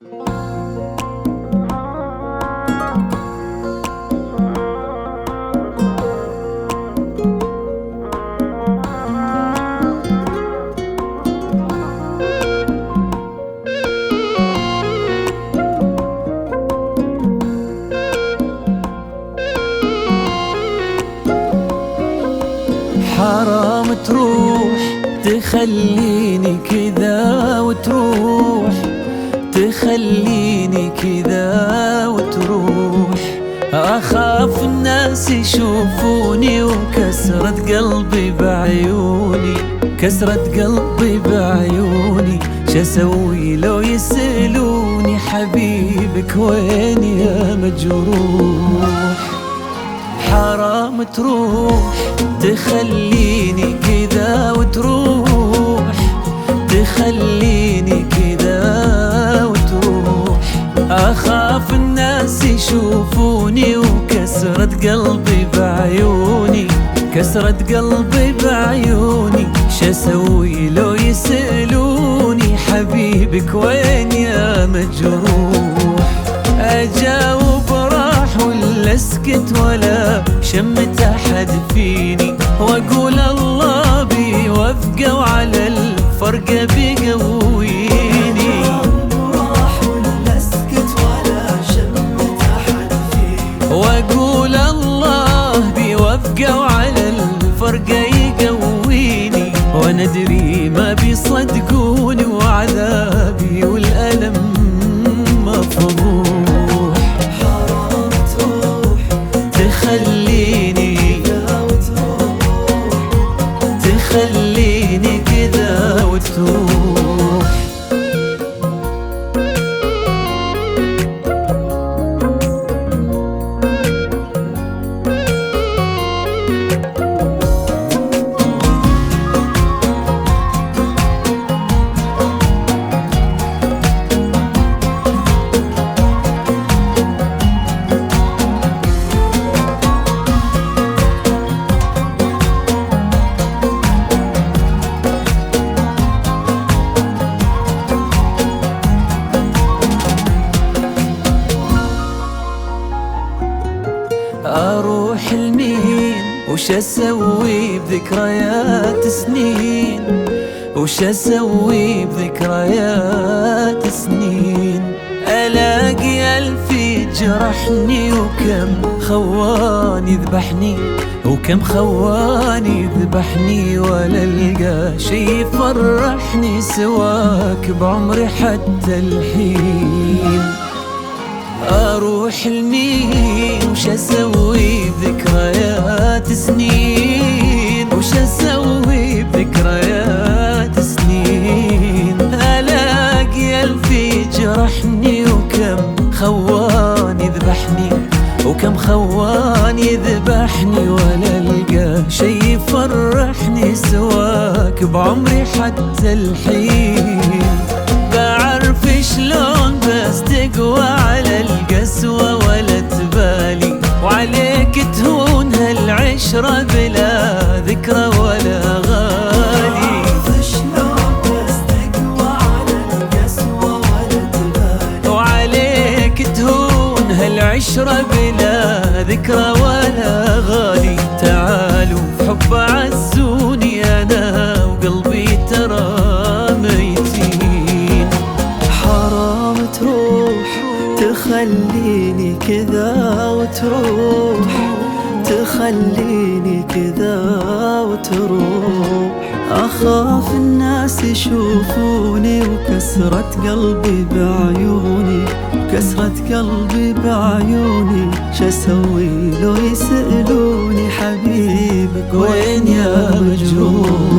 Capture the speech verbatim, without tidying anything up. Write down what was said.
حرام تروح تخليني كذا وتروح، تخليني كذا وتروح. أخاف الناس يشوفوني وكسرة قلبي بعيوني، كسرة قلبي بعيوني. شسوي لو يسألوني حبيبك وين يا مجروح؟ حرام تروح تخليني كذا وتروح، تخليني كذا وتروح. أخاف الناس يشوفوني وكسرة قلبي بعيوني، كسرة قلبي بعيوني. شسوي لو يسألوني حبيبك وين يا مجروح؟ أجاوب راح ولا اسكت ولا شمت أحد فيني، وأقول الله بيوفقه وعلى الفرقة بيقويني. راح ولا اسكت ولا شمت أحد فيني، وأقول الله بيوفقه وعلى الفرقة يقويني. وأنا أدري ما بيصدقوني وعذابي والألم مفضوح. تخليني تخليني كذا وتروح. أروح لمين وش أسوي بذكريات سنين، وش أسوي بذكريات سنين. ألاقي ألف يجرحني وكم خواني يذبحني، وكم خواني يذبحني. ولا ألقى شي يفرحني سواك بعمري حتى الحين. أروح لمين وش أسوي بذكريات سنين، وش أسوي بذكريات سنين. ألاقي ألف يجرحني وكم خوان يذبحني، وكم خوان يذبحني. ولا ألقى شي يفرحني سواك بعمري حتى الحين. بعرف شلون بس تقوى على القسوة ولا تبالي، وعليك تهون هالعشرة بلا ذكرى ولا غالي. شلون بس تقوى على القسوة ولا تبالي، وعليك تهون هالعشرة بلا ذكرى ولا غالي. تعالوا في حب عزوني أنا وقلبي ترى ميتين. حرام تروح تخليني كذا وتروح، تخليني كذا وتروح. أخاف الناس يشوفوني وكسرة قلبي بعيوني، كسرة قلبي بعيوني. شسوي لو يسألوني حبيبك وين يا مجروح؟